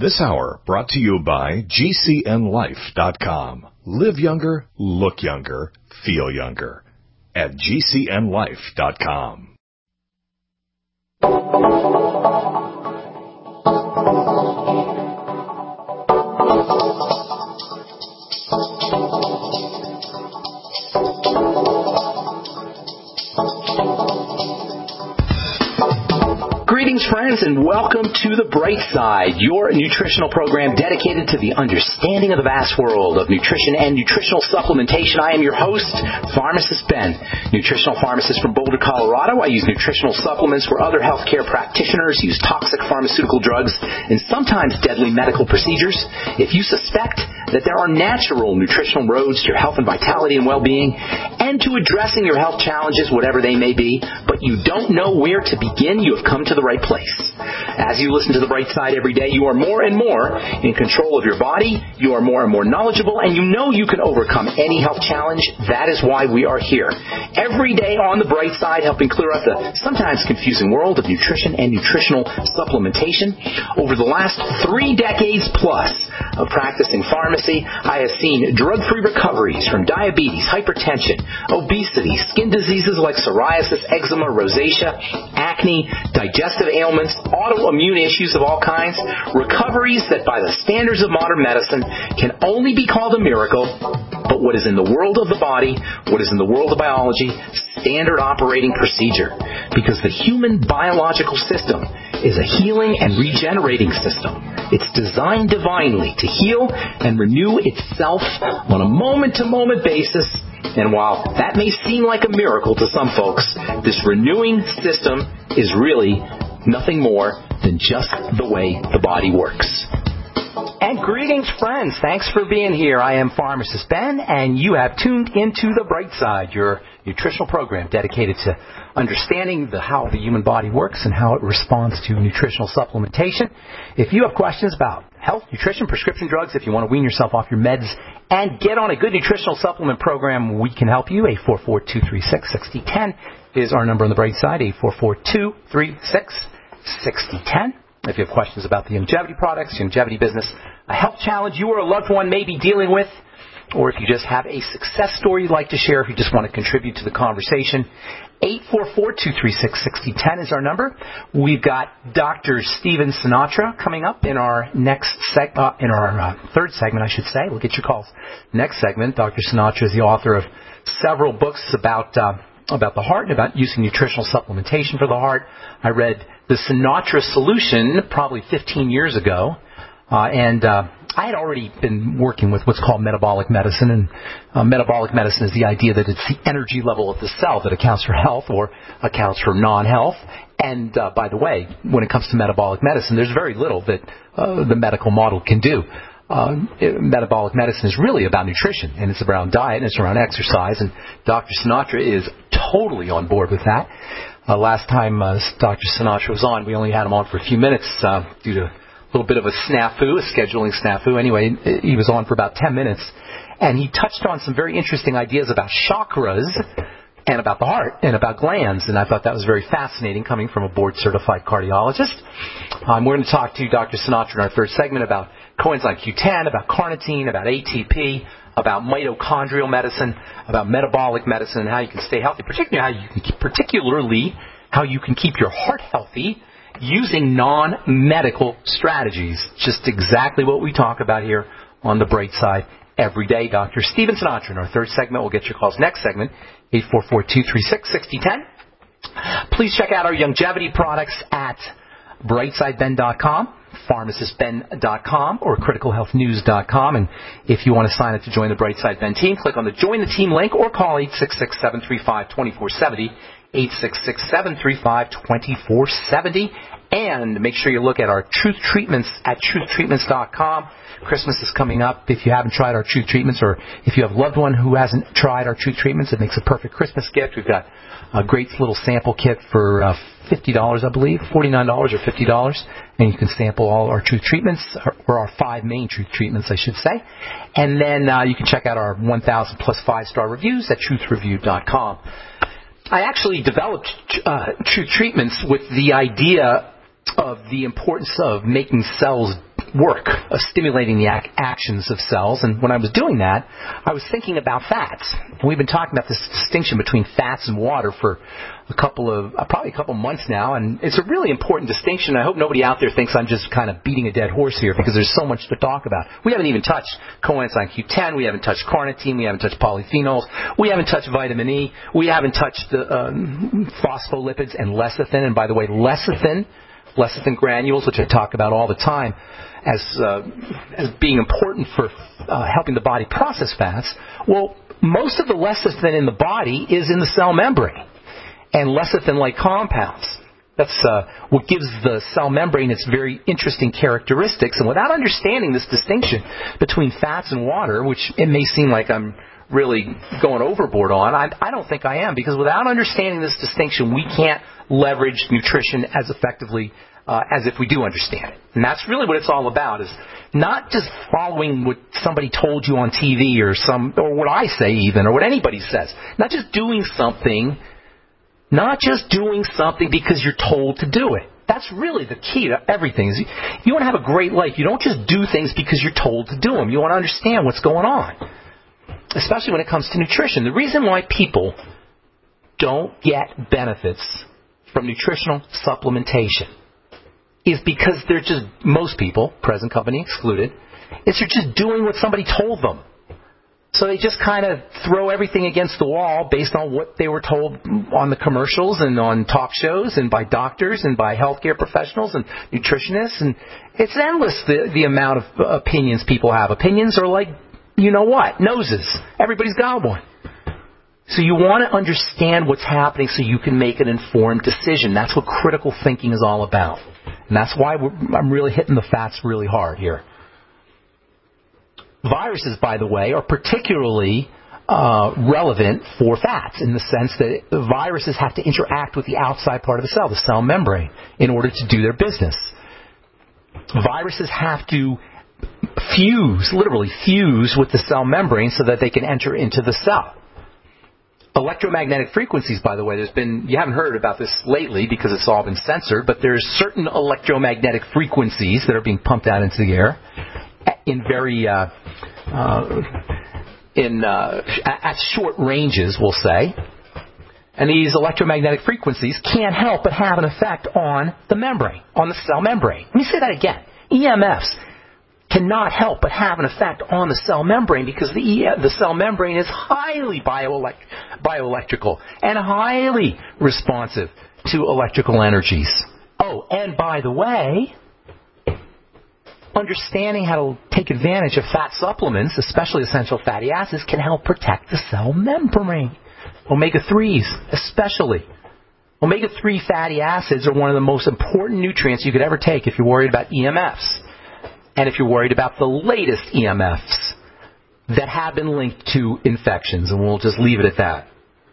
This hour brought to you by GCNLife.com. Live younger, look younger, feel younger at GCNLife.com. Greetings, friends, and welcome to The Bright Side, your nutritional program dedicated to the understanding of the vast world of nutrition and nutritional supplementation. I am your host, Pharmacist Ben, nutritional pharmacist from Boulder, Colorado. I use nutritional supplements where other healthcare practitioners use toxic pharmaceutical drugs and sometimes deadly medical procedures. If you suspect that there are natural nutritional roads to your health and vitality and well-being and to addressing your health challenges, whatever they may be, but you don't know where to begin, you have come to the right place. As you listen to The Bright Side every day, you are more and more in control of your body, you are more and more knowledgeable, and you know you can overcome any health challenge. That is why we are here. Every day on The Bright Side, helping clear up the sometimes confusing world of nutrition and nutritional supplementation. Over the last 3 decades plus of practicing pharmacy, I have seen drug-free recoveries from diabetes, hypertension, obesity, skin diseases like psoriasis, eczema, rosacea, acne, digestive ailments, autoimmune issues of all kinds, recoveries that by the standards of modern medicine can only be called a miracle, but what is in the world of the body, what is in the world of biology, standard operating procedure. Because the human biological system is a healing and regenerating system. It's designed divinely to heal and renew itself on a moment-to-moment basis. And while that may seem like a miracle to some folks, this renewing system is really nothing more than just the way the body works. And greetings, friends. Thanks for being here. I am Pharmacist Ben, and you have tuned into The Bright Side, your nutritional program dedicated to understanding how the human body works and how it responds to nutritional supplementation. If you have questions about health, nutrition, prescription drugs, if you want to wean yourself off your meds and get on a good nutritional supplement program, we can help you. 844-236-6010 is our number on The Bright Side, 844-236-6010. If you have questions about the longevity products, longevity business, a health challenge you or a loved one may be dealing with, or if you just have a success story you'd like to share, if you just want to contribute to the conversation, 844-236-6010 is our number. We've got Dr. Stephen Sinatra coming up in our third segment, I should say. We'll get your calls. Next segment, Dr. Sinatra is the author of several books about the heart and about using nutritional supplementation for the heart. I read The Sinatra Solution probably 15 years ago, and I had already been working with what's called metabolic medicine, and metabolic medicine is the idea that it's the energy level of the cell that accounts for health or accounts for non-health. And by the way, when it comes to metabolic medicine, there's very little that the medical model can do. Metabolic medicine is really about nutrition, and it's around diet, and it's around exercise, and Dr. Sinatra is totally on board with that. Last time Dr. Sinatra was on, we only had him on for a few minutes due to a little bit of a snafu, a scheduling snafu. Anyway, he was on for about 10 minutes, and he touched on some very interesting ideas about chakras and about the heart and about glands, and I thought that was very fascinating coming from a board-certified cardiologist. We're going to talk to Dr. Sinatra in our third segment about coenzyme Q10, about carnitine, about ATP, about mitochondrial medicine, about metabolic medicine, and how you can stay healthy, particularly how you can keep your heart healthy using non-medical strategies. Just exactly what we talk about here on The Bright Side every day. Dr. Stephen Sinatra in our third segment. We'll get your calls next segment, 844-236-6010. Please check out our longevity products at brightsideben.com, pharmacistben.com, or criticalhealthnews.com. And if you want to sign up to join the Brightside Ben team, click on the Join the Team link or call 866-735-2470, 866-735-2470. And make sure you look at our Truth Treatments at truthtreatments.com. Christmas is coming up. If you haven't tried our Truth Treatments, or if you have a loved one who hasn't tried our Truth Treatments, it makes a perfect Christmas gift. We've got a great little sample kit for $50, I believe, $49 or $50. And you can sample all our Truth Treatments, or our 5 main Truth Treatments, I should say. And then you can check out our 1,000 plus 5-star reviews at truthreview.com. I actually developed Truth Treatments with the idea of the importance of making cells work of stimulating the actions of cells. And when I was doing that, I was thinking about fats. And we've been talking about this distinction between fats and water for probably a couple months now, and it's a really important distinction. I hope nobody out there thinks I'm just kind of beating a dead horse here, because there's so much to talk about. We haven't even touched coenzyme Q10, we haven't touched carnitine, we haven't touched polyphenols, we haven't touched vitamin E, we haven't touched phospholipids and lecithin. And by the way, lecithin granules, which I talk about all the time as being important for helping the body process fats. Well, most of the lecithin in the body is in the cell membrane, and lecithin-like compounds. That's what gives the cell membrane its very interesting characteristics. And without understanding this distinction between fats and water, which it may seem like I'm really going overboard on, I don't think I am, because without understanding this distinction, we can't leverage nutrition as effectively as if we do understand it. And that's really what it's all about, is not just following what somebody told you on TV or what I say even, or what anybody says. Not just doing something because you're told to do it. That's really the key to everything. Is you want to have a great life, you don't just do things because you're told to do them. You want to understand what's going on, especially when it comes to nutrition. The reason why people don't get benefits from nutritional supplementation is because most people, present company excluded, they're just doing what somebody told them. So they just kind of throw everything against the wall based on what they were told on the commercials and on talk shows and by doctors and by healthcare professionals and nutritionists. And it's endless, the amount of opinions people have. Opinions are like, you know what, noses. Everybody's got one. So you want to understand what's happening so you can make an informed decision. That's what critical thinking is all about. And that's why I'm really hitting the fats really hard here. Viruses, by the way, are particularly relevant for fats in the sense that viruses have to interact with the outside part of the cell membrane, in order to do their business. Viruses have to literally fuse with the cell membrane so that they can enter into the cell. Electromagnetic frequencies, by the way, you haven't heard about this lately because it's all been censored, but there's certain electromagnetic frequencies that are being pumped out into the air in very at short ranges, we'll say. And these electromagnetic frequencies can't help but have an effect on the membrane, on the cell membrane. Let me say that again. EMFs cannot help but have an effect on the cell membrane, because the cell membrane is highly bioelectrical and highly responsive to electrical energies. Oh, and by the way, understanding how to take advantage of fat supplements, especially essential fatty acids, can help protect the cell membrane. Omega-3s, especially. Omega-3 fatty acids are one of the most important nutrients you could ever take if you're worried about EMFs. And if you're worried about the latest EMFs that have been linked to infections, and we'll just leave it at that.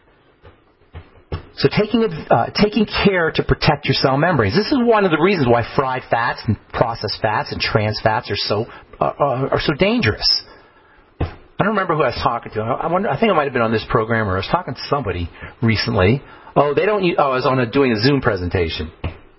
So taking care to protect your cell membranes. This is one of the reasons why fried fats and processed fats and trans fats are so dangerous. I don't remember who I was talking to. I think I might have been on this program, or I was talking to somebody recently. I was doing a Zoom presentation.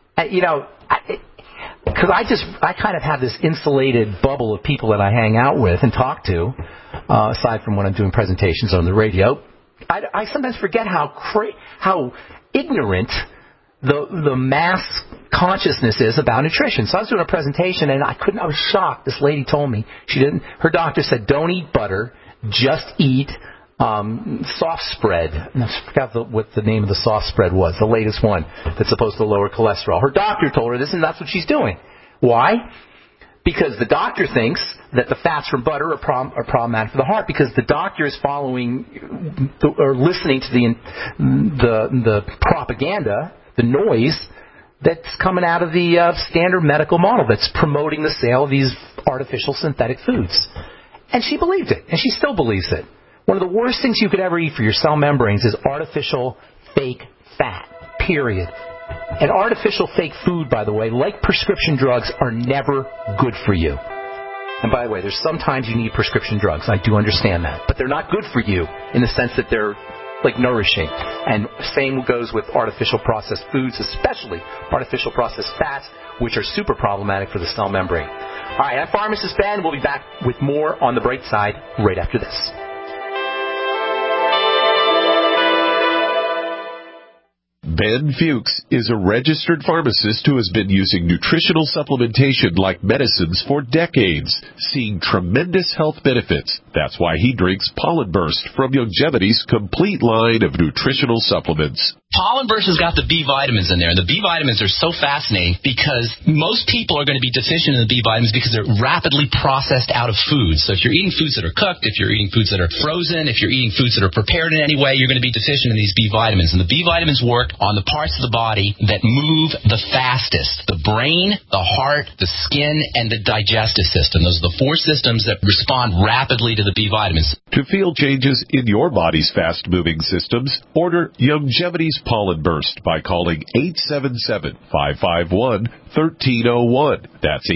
Because I kind of have this insulated bubble of people that I hang out with and talk to, aside from when I'm doing presentations on the radio. I sometimes forget how ignorant the mass consciousness is about nutrition. So I was doing a presentation, and I was shocked. This lady told me her doctor said, don't eat butter, just eat soft spread. And I forgot what the name of the soft spread was, the latest one that's supposed to lower cholesterol. Her doctor told her this, and that's what she's doing. Why? Because the doctor thinks that the fats from butter are problematic for the heart, because the doctor is following or listening to the propaganda, the noise that's coming out of the standard medical model that's promoting the sale of these artificial synthetic foods. And she believed it, and she still believes it. One of the worst things you could ever eat for your cell membranes is artificial fake fat, period. And artificial fake food, by the way, like prescription drugs, are never good for you. And by the way, there's sometimes you need prescription drugs. I do understand that. But they're not good for you in the sense that they're nourishing. And same goes with artificial processed foods, especially artificial processed fats, which are super problematic for the cell membrane. All right, I'm Pharmacist Ben. We'll be back with more on The Bright Side right after this. Ben Fuchs is a registered pharmacist who has been using nutritional supplementation like medicines for decades, seeing tremendous health benefits. That's why he drinks Pollen Burst from Youngevity's complete line of nutritional supplements. Pollen Burst has got the B vitamins in there, and the B vitamins are so fascinating because most people are going to be deficient in the B vitamins because they're rapidly processed out of foods. So if you're eating foods that are cooked, if you're eating foods that are frozen, if you're eating foods that are prepared in any way, you're going to be deficient in these B vitamins. And the B vitamins work on the parts of the body that move the fastest: the brain, the heart, the skin, and the digestive system. Those are the four systems that respond rapidly to the B vitamins. To feel changes in your body's fast-moving systems, order Youngevity's Pollen Burst by calling 877-551-1301. That's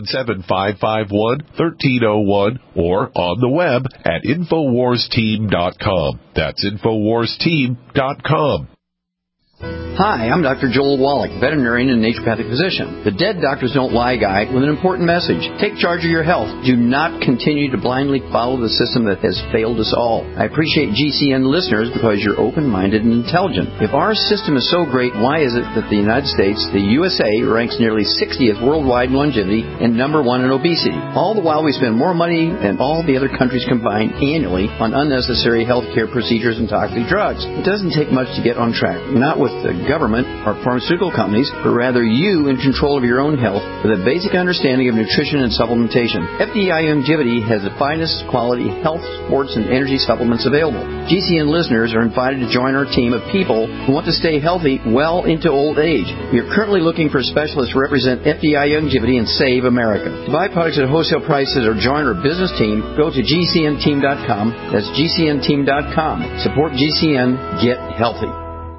877-551-1301, or on the web at InfoWarsTeam.com. That's InfoWarsTeam.com. Hi, I'm Dr. Joel Wallach, veterinarian and naturopathic physician. The Dead Doctors Don't Lie guy with an important message. Take charge of your health. Do not continue to blindly follow the system that has failed us all. I appreciate GCN listeners because you're open-minded and intelligent. If our system is so great, why is it that the United States, the USA, ranks nearly 60th worldwide in longevity and number 1 in obesity? All the while we spend more money than all the other countries combined annually on unnecessary healthcare procedures and toxic drugs. It doesn't take much to get on track. Not with the government or pharmaceutical companies, but rather you in control of your own health with a basic understanding of nutrition and supplementation. FDI Youngevity has the finest quality health, sports, and energy supplements available. GCN listeners are invited to join our team of people who want to stay healthy well into old age. We are currently looking for specialists to represent FDI Youngevity and Save America. To buy products at wholesale prices or join our business team, go to GCNteam.com. That's GCNteam.com. Support GCN. Get healthy.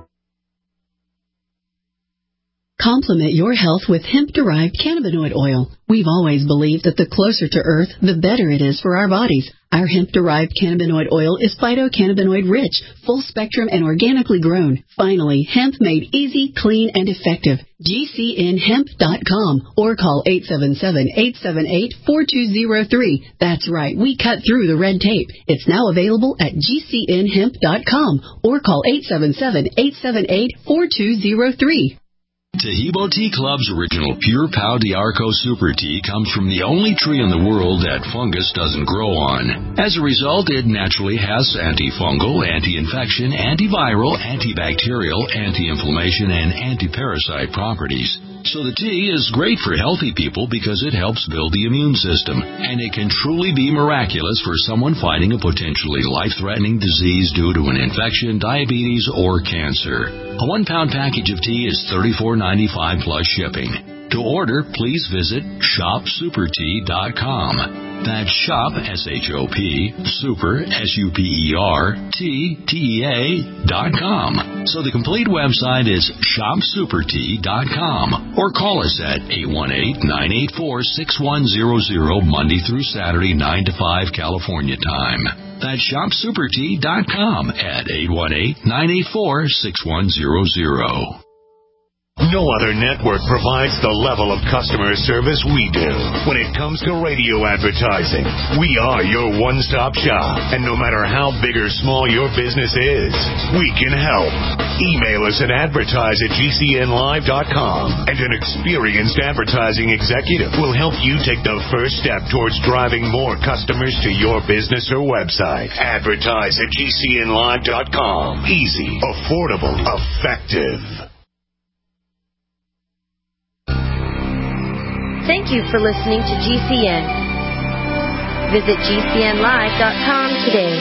Complement your health with hemp-derived cannabinoid oil. We've always believed that the closer to Earth, the better it is for our bodies. Our hemp-derived cannabinoid oil is phytocannabinoid-rich, full-spectrum, and organically grown. Finally, hemp made easy, clean, and effective. GCNhemp.com or call 877-878-4203. That's right, we cut through the red tape. It's now available at GCNhemp.com or call 877-878-4203. Tahibo Tea Club's original Pure Pau d'Arco Super Tea comes from the only tree in the world that fungus doesn't grow on. As a result, it naturally has antifungal, anti-infection, antiviral, antibacterial, anti-inflammation, and anti-parasite properties. So the tea is great for healthy people because it helps build the immune system, and it can truly be miraculous for someone fighting a potentially life-threatening disease due to an infection, diabetes, or cancer. A 1-pound package of tea is $34.95 plus shipping. To order, please visit shopsupertea.com. That's shop, S-H-O-P, super, S-U-P-E-R, T-T-E-A.com. So the complete website is shopsupertea.com. Or call us at 818-984-6100 Monday through Saturday, 9 to 5 California time. That's shopsupertea.com at 818-984-6100. No other network provides the level of customer service we do. When it comes to radio advertising, we are your one-stop shop. And no matter how big or small your business is, we can help. Email us at advertise@gcnlive.com, and an experienced advertising executive will help you take the first step towards driving more customers to your business or website. Advertise@gcnlive.com. Easy, affordable, effective. Thank you for listening to GCN. Visit GCNlive.com today.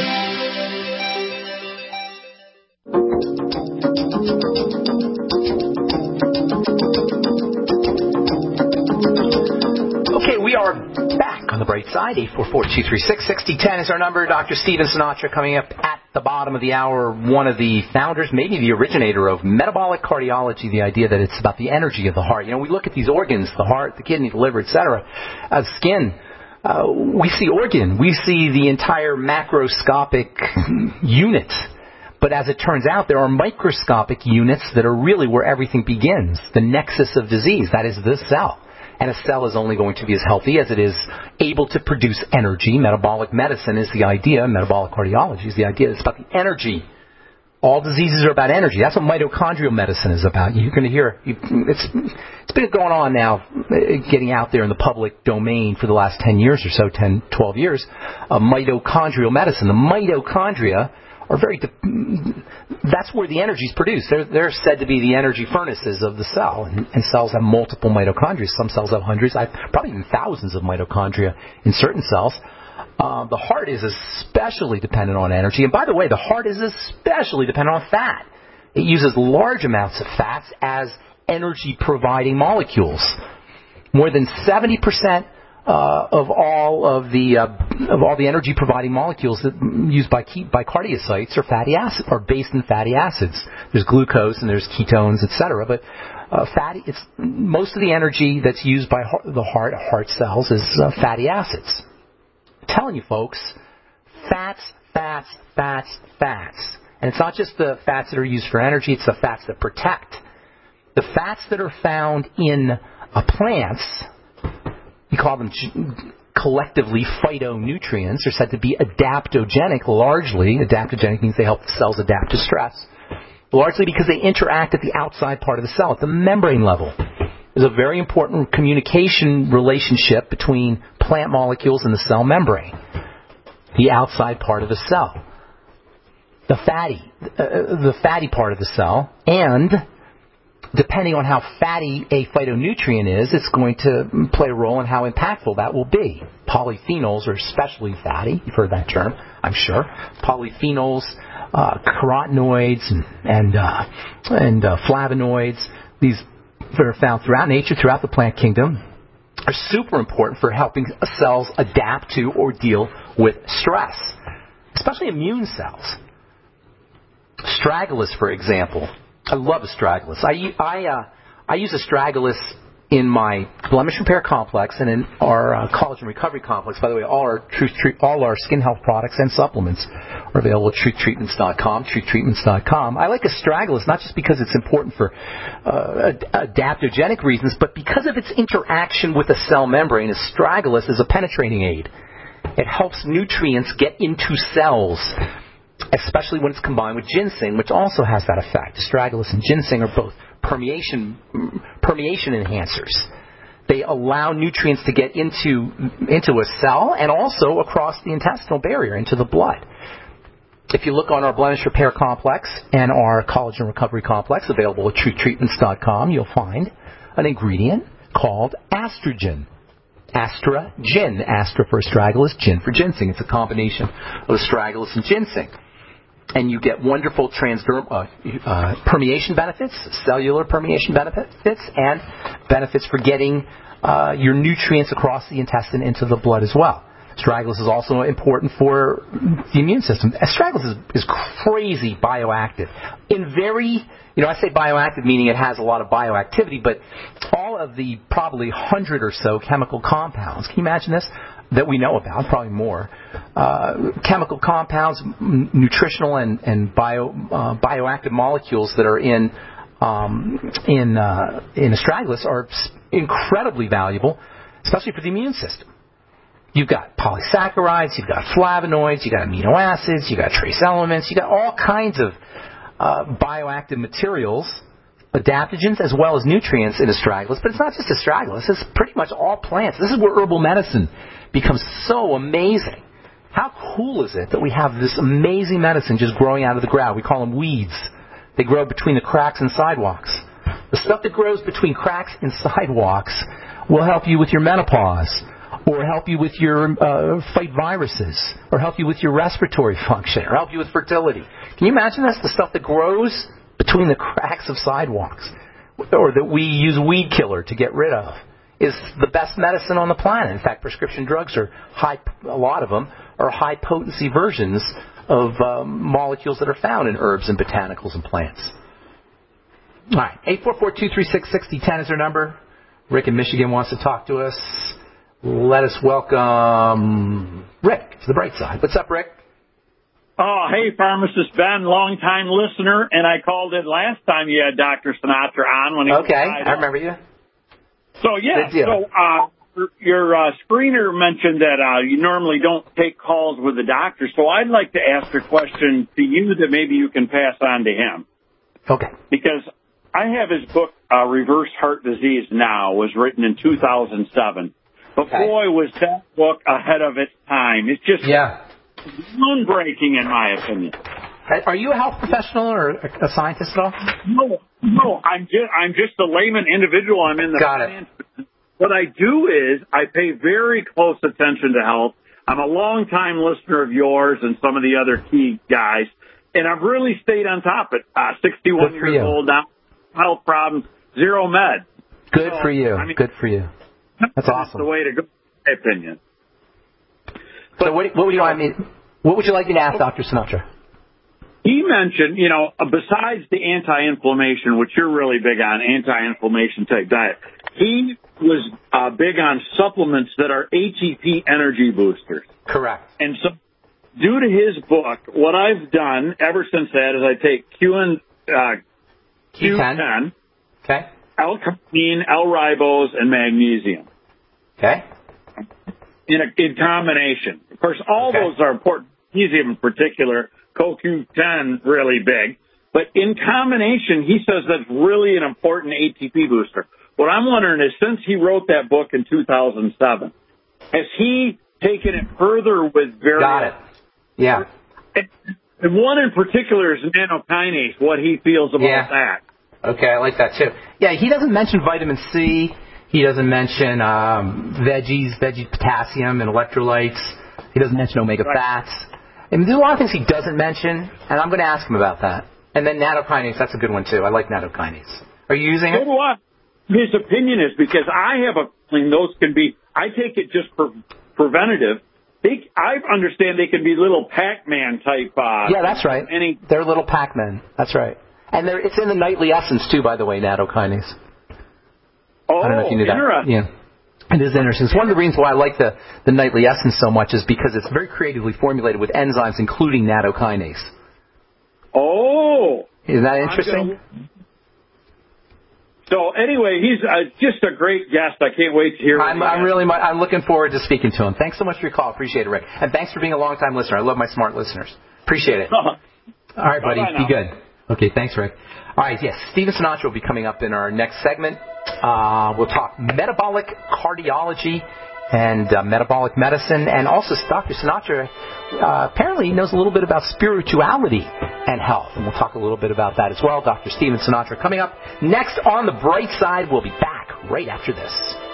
Okay, we are back on the bright side. 844-236-6010 is our number. Dr. Steven Sinatra coming up at the bottom of the hour. One of the founders, maybe the originator of metabolic cardiology, the idea that it's about the energy of the heart. You know, we look at these organs, the heart, the kidney, the liver, etc., as skin. We see organ. We see the entire macroscopic unit. But as it turns out, there are microscopic units that are really where everything begins, the nexus of disease, that is the cell. And a cell is only going to be as healthy as it is able to produce energy. Metabolic medicine is the idea. Metabolic cardiology is the idea. It's about the energy. All diseases are about energy. That's what mitochondrial medicine is about. You're going to hear, it's been going on now, getting out there in the public domain for the last 10 years or so, 10, 12 years, mitochondrial medicine. The mitochondria are that's where the energy is produced. They're said to be the energy furnaces of the cell, and cells have multiple mitochondria. Some cells have hundreds, probably even thousands of mitochondria in certain cells. The heart is especially dependent on energy, and by the way, the heart is especially dependent on fat. It uses large amounts of fats as energy-providing molecules. More than 70% of all the energy-providing molecules that used by cardiocytes are based in fatty acids. There's glucose and there's ketones, etc. But most of the energy that's used by the heart cells is fatty acids. I'm telling you, folks, fats. And it's not just the fats that are used for energy, it's the fats that protect. The fats that are found in plants, we call them collectively phytonutrients, are said to be adaptogenic largely. Adaptogenic means they help the cells adapt to stress. Largely because they interact at the outside part of the cell, at the membrane level. There's a very important communication relationship between plant molecules and the cell membrane, the outside part of the cell. The fatty part of the cell, and depending on how fatty a phytonutrient is, it's going to play a role in how impactful that will be. Polyphenols are especially fatty. You've heard that term, I'm sure. Polyphenols, carotenoids, and flavonoids, these that are found throughout nature, throughout the plant kingdom, are super important for helping cells adapt to or deal with stress, especially immune cells. Astragalus, for example. I love astragalus. I use astragalus in my blemish repair complex and in our collagen recovery complex. By the way, all our skin health products and supplements are available at truthtreatments.com. Truthtreatments.com. I like astragalus not just because it's important for adaptogenic reasons, but because of its interaction with the cell membrane. Astragalus is a penetrating aid. It helps nutrients get into cells, especially when it's combined with ginseng, which also has that effect. Astragalus and ginseng are both permeation enhancers. They allow nutrients to get into a cell and also across the intestinal barrier into the blood. If you look on our blemish repair complex and our collagen recovery complex, available at truthtreatments.com, you'll find an ingredient called Astrogen. Astra-Gin. Astra for astragalus, gin for ginseng. It's a combination of astragalus and ginseng. And you get wonderful permeation benefits, cellular permeation benefits, and benefits for getting your nutrients across the intestine into the blood as well. Astragalus is also important for the immune system. Astragalus is crazy bioactive. I say bioactive meaning it has a lot of bioactivity, but all of the probably 100 or so chemical compounds, can you imagine this, that we know about, probably more, chemical compounds, nutritional and bioactive molecules that are in astragalus are incredibly valuable, especially for the immune system. You've got polysaccharides, you've got flavonoids, you've got amino acids, you've got trace elements, you've got all kinds of bioactive materials, adaptogens, as well as nutrients in astragalus. But it's not just astragalus, it's pretty much all plants. This is where herbal medicine becomes so amazing. How cool is it that we have this amazing medicine just growing out of the ground? We call them weeds. They grow between the cracks and sidewalks. The stuff that grows between cracks and sidewalks will help you with your menopause, or help you with your fight viruses, or help you with your respiratory function, or help you with fertility. Can you imagine this? The stuff that grows between the cracks of sidewalks, or that we use weed killer to get rid of, is the best medicine on the planet. In fact, prescription drugs are a lot of them are high potency versions of molecules that are found in herbs and botanicals and plants. All right, 844-236-6010 is our number. Rick in Michigan wants to talk to us. Let us welcome Rick to the bright side. What's up, Rick? Oh, hey, Pharmacist Ben, long-time listener, and I called in last time you had Dr. Sinatra on. When he okay, I remember you. So, yeah, your screener mentioned that you normally don't take calls with the doctor, so I'd like to ask a question to you that maybe you can pass on to him. Okay. Because I have his book, Reverse Heart Disease Now, was written in 2007. But boy, was that book ahead of its time. It's just groundbreaking, in my opinion. Are you a health professional or a scientist at all? No. I'm just a layman individual. I'm in the finance business. What I do is I pay very close attention to health. I'm a long-time listener of yours and some of the other key guys, and I've really stayed on top of it. 61 years old now, health problems, zero med. Good for you. Good for you. That's awesome. That's the way to go, in my opinion. So what would you like me to ask Dr. Sinatra? He mentioned, besides the anti-inflammation, which you're really big on, anti-inflammation type diet, he was big on supplements that are ATP energy boosters. Correct. And so, due to his book, what I've done ever since that is I take Q10, L-carnitine, L-ribose, and magnesium. Okay. In combination. Of course, all those are important. Magnesium in particular, CoQ10 really big. But in combination, he says that's really an important ATP booster. What I'm wondering is, since he wrote that book in 2007, has he taken it further with various... Got it. Yeah. And one in particular is nanokinase, what he feels about that. Okay, I like that too. Yeah, he doesn't mention vitamin C. He doesn't mention veggie potassium and electrolytes. He doesn't mention omega fats. And there's a lot of things he doesn't mention, and I'm going to ask him about that. And then nattokinase, that's a good one too. I like nattokinase. Are you using it? So do I. His opinion is, because I have a feeling those can be, I take it just for preventative. I understand they can be little Pac-Man type. Yeah, that's right. They're little Pac-Man. That's right. And it's in the nightly essence too, by the way, nattokinase. Oh, I don't know if you knew that. Interesting. Yeah. It is interesting. It's one of the reasons why I like the nightly essence so much, is because it's very creatively formulated with enzymes, including nattokinase. Oh. Isn't that interesting? So anyway, he's just a great guest. I can't wait to hear. I'm looking forward to speaking to him. Thanks so much for your call. Appreciate it, Rick. And thanks for being a long-time listener. I love my smart listeners. Appreciate it. All right, buddy. Be good. Okay, thanks, Rick. All right, yes, Steven Sinatra will be coming up in our next segment. We'll talk metabolic cardiology and metabolic medicine. And also, Dr. Sinatra apparently knows a little bit about spirituality and health. And we'll talk a little bit about that as well. Dr. Steven Sinatra coming up next on The Bright Side. We'll be back right after this.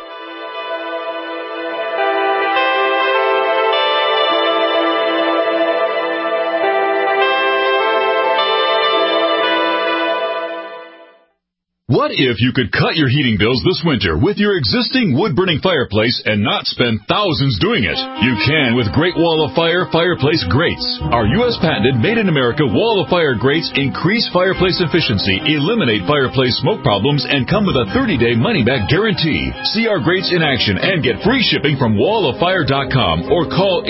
What if you could cut your heating bills this winter with your existing wood-burning fireplace and not spend thousands doing it? You can with Great Wall of Fire fireplace grates. Our U.S. patented made-in-America Wall of Fire grates increase fireplace efficiency, eliminate fireplace smoke problems, and come with a 30-day money-back guarantee. See our grates in action and get free shipping from walloffire.com or call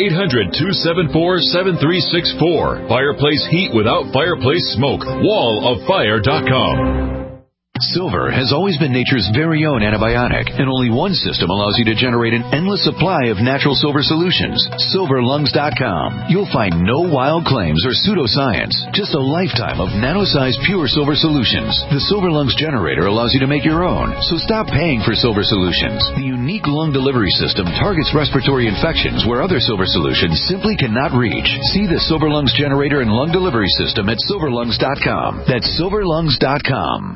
800-274-7364. Fireplace heat without fireplace smoke. walloffire.com. Silver has always been nature's very own antibiotic, and only one system allows you to generate an endless supply of natural silver solutions. SilverLungs.com. You'll find no wild claims or pseudoscience, just a lifetime of nano-sized pure silver solutions. The Silver Lungs generator allows you to make your own, so stop paying for silver solutions. The unique lung delivery system targets respiratory infections where other silver solutions simply cannot reach. See the Silver Lungs generator and lung delivery system at SilverLungs.com. That's SilverLungs.com.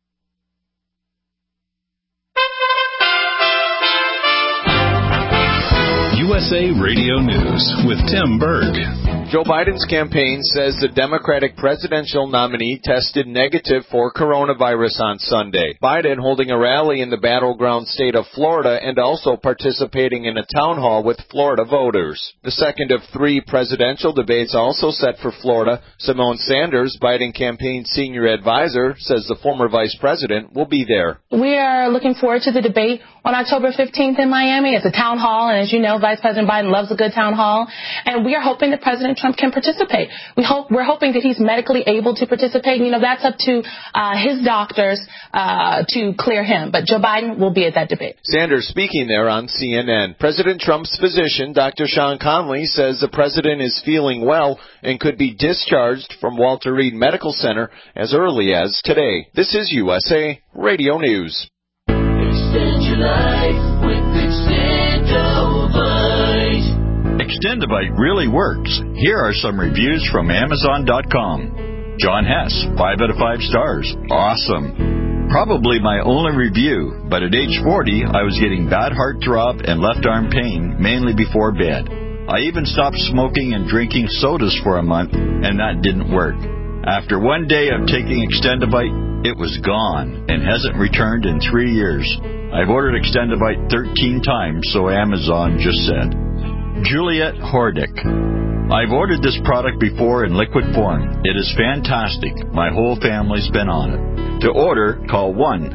USA Radio News with Tim Berg. Joe Biden's campaign says the Democratic presidential nominee tested negative for coronavirus on Sunday. Biden holding a rally in the battleground state of Florida and also participating in a town hall with Florida voters. The second of 3 presidential debates also set for Florida. Simone Sanders, Biden campaign senior advisor, says the former vice president will be there. We are looking forward to the debate. on October 15th in Miami. It's a town hall, and as you know, Vice President Biden loves a good town hall, and we are hoping that President Trump can participate. We're hoping that he's medically able to participate. You know, that's up to his doctors to clear him, but Joe Biden will be at that debate. Sanders speaking there on CNN. President Trump's physician, Dr. Sean Conley, says the president is feeling well and could be discharged from Walter Reed Medical Center as early as today. This is USA Radio News. Extend your life with Extendovite. Extendovite really works. Here are some reviews from Amazon.com. John Hess, 5 out of 5 stars. Awesome. Probably my only review, but at age 40, I was getting bad heart throb and left arm pain, mainly before bed. I even stopped smoking and drinking sodas for a month, and that didn't work. After one day of taking Extendovite, it was gone and hasn't returned in 3 years. I've ordered Extendovite 13 times, so Amazon just said. Juliet Hordick. I've ordered this product before in liquid form. It is fantastic. My whole family's been on it. To order, call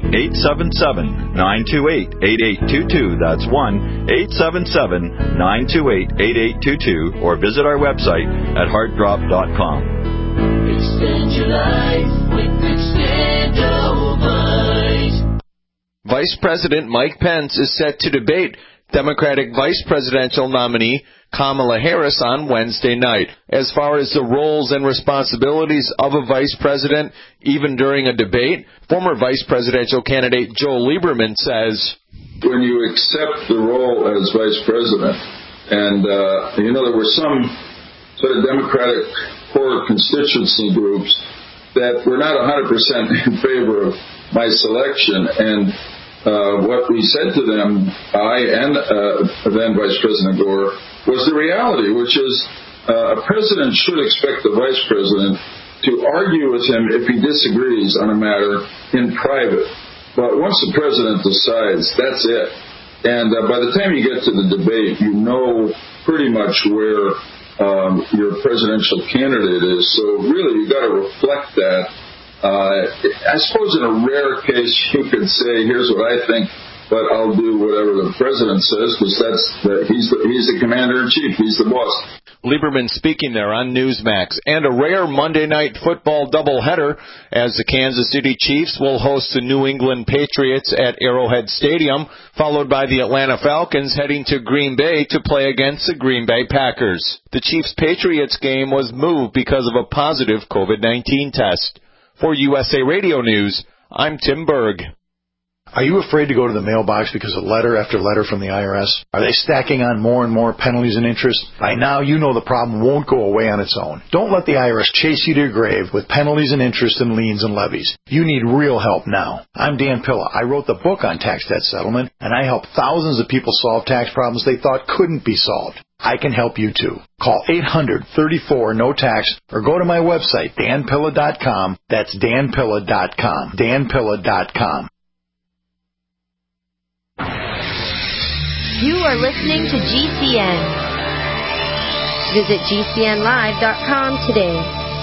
1-877-928-8822. That's 1-877-928-8822. Or visit our website at heartdrop.com. Extend your life with Extendovite. Vice President Mike Pence is set to debate Democratic vice presidential nominee Kamala Harris on Wednesday night. As far as the roles and responsibilities of a vice president, even during a debate, former vice presidential candidate Joel Lieberman says, when you accept the role as vice president, and there were some sort of Democratic core constituency groups that were not 100% in favor of my selection, and what we said to them, I and then Vice President Gore, was the reality, which is a president should expect the vice president to argue with him if he disagrees on a matter in private. But once the president decides, that's it. And by the time you get to the debate, you know pretty much where your presidential candidate is. So really, you've got to reflect that. I suppose in a rare case you could say, here's what I think, but I'll do whatever the president says, because he's the commander-in-chief, he's the boss. Lieberman speaking there on Newsmax. And a rare Monday night football doubleheader as the Kansas City Chiefs will host the New England Patriots at Arrowhead Stadium, followed by the Atlanta Falcons heading to Green Bay to play against the Green Bay Packers. The Chiefs-Patriots game was moved because of a positive COVID-19 test. For USA Radio News, I'm Tim Berg. Are you afraid to go to the mailbox because of letter after letter from the IRS? Are they stacking on more and more penalties and interest? By now, you know the problem won't go away on its own. Don't let the IRS chase you to your grave with penalties and interest and liens and levies. You need real help now. I'm Dan Pilla. I wrote the book on tax debt settlement, and I help thousands of people solve tax problems they thought couldn't be solved. I can help you too. Call 800-34-NO-TAX or go to my website, danpilla.com. That's danpilla.com. danpilla.com. You are listening to GCN. Visit GCNlive.com today.